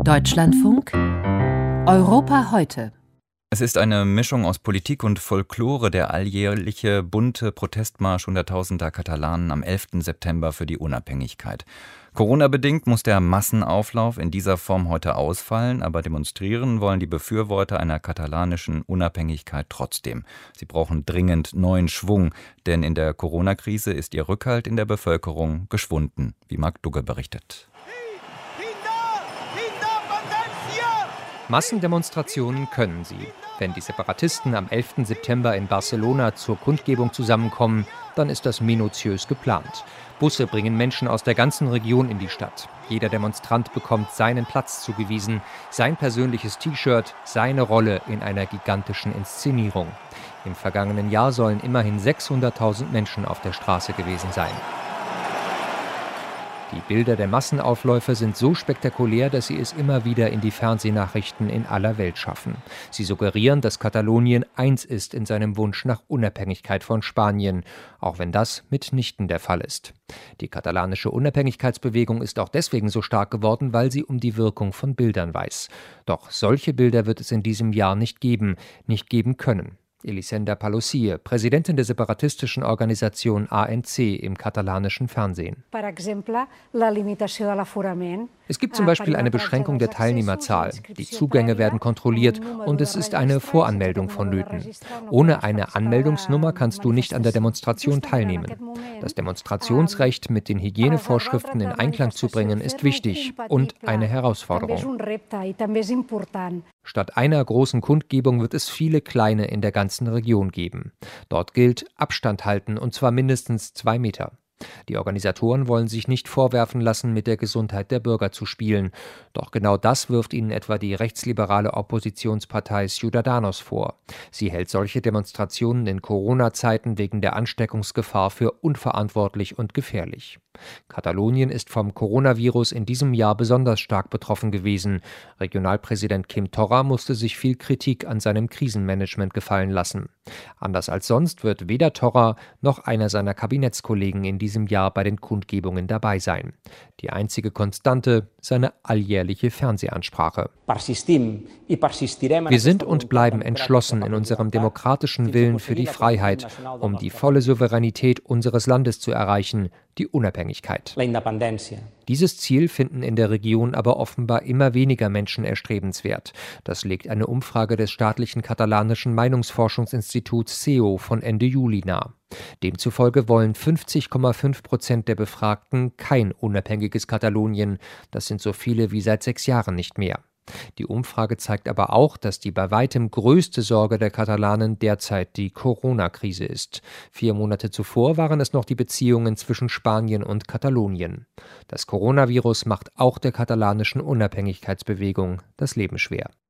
Deutschlandfunk Europa heute. Es ist eine Mischung aus Politik und Folklore, der alljährliche bunte Protestmarsch hunderttausender Katalanen am 11. September für die Unabhängigkeit. Corona-bedingt muss der Massenauflauf in dieser Form heute ausfallen, aber demonstrieren wollen die Befürworter einer katalanischen Unabhängigkeit trotzdem. Sie brauchen dringend neuen Schwung, denn in der Corona-Krise ist ihr Rückhalt in der Bevölkerung geschwunden, wie Marc Dugge berichtet. Massendemonstrationen können sie. Wenn die Separatisten am 11. September in Barcelona zur Kundgebung zusammenkommen, dann ist das minutiös geplant. Busse bringen Menschen aus der ganzen Region in die Stadt. Jeder Demonstrant bekommt seinen Platz zugewiesen, sein persönliches T-Shirt, seine Rolle in einer gigantischen Inszenierung. Im vergangenen Jahr sollen immerhin 600.000 Menschen auf der Straße gewesen sein. Die Bilder der Massenaufläufe sind so spektakulär, dass sie es immer wieder in die Fernsehnachrichten in aller Welt schaffen. Sie suggerieren, dass Katalonien eins ist in seinem Wunsch nach Unabhängigkeit von Spanien, auch wenn das mitnichten der Fall ist. Die katalanische Unabhängigkeitsbewegung ist auch deswegen so stark geworden, weil sie um die Wirkung von Bildern weiß. Doch solche Bilder wird es in diesem Jahr nicht geben können. Elisenda Palocie, Präsidentin der separatistischen Organisation ANC im katalanischen Fernsehen. Es gibt zum Beispiel eine Beschränkung der Teilnehmerzahl. Die Zugänge werden kontrolliert und es ist eine Voranmeldung vonnöten. Ohne eine Anmeldungsnummer kannst du nicht an der Demonstration teilnehmen. Das Demonstrationsrecht mit den Hygienevorschriften in Einklang zu bringen, ist wichtig und eine Herausforderung. Statt einer großen Kundgebung wird es viele kleine in der ganzen Region geben. Dort gilt Abstand halten, und zwar mindestens 2 Meter. Die Organisatoren wollen sich nicht vorwerfen lassen, mit der Gesundheit der Bürger zu spielen. Doch genau das wirft ihnen etwa die rechtsliberale Oppositionspartei Ciudadanos vor. Sie hält solche Demonstrationen in Corona-Zeiten wegen der Ansteckungsgefahr für unverantwortlich und gefährlich. Katalonien ist vom Coronavirus in diesem Jahr besonders stark betroffen gewesen. Regionalpräsident Quim Torra musste sich viel Kritik an seinem Krisenmanagement gefallen lassen. Anders als sonst wird weder Torra noch einer seiner Kabinettskollegen in diesem Jahr bei den Kundgebungen dabei sein. Die einzige Konstante, seine alljährliche Fernsehansprache. Wir sind und bleiben entschlossen in unserem demokratischen Willen für die Freiheit, um die volle Souveränität unseres Landes zu erreichen, die Unabhängigkeit. Dieses Ziel finden in der Region aber offenbar immer weniger Menschen erstrebenswert. Das legt eine Umfrage des staatlichen katalanischen Meinungsforschungsinstituts CEO von Ende Juli nahe. Demzufolge wollen 50,5% der Befragten kein unabhängiges Katalonien. Das sind so viele wie seit 6 Jahren nicht mehr. Die Umfrage zeigt aber auch, dass die bei weitem größte Sorge der Katalanen derzeit die Corona-Krise ist. 4 Monate zuvor waren es noch die Beziehungen zwischen Spanien und Katalonien. Das Coronavirus macht auch der katalanischen Unabhängigkeitsbewegung das Leben schwer.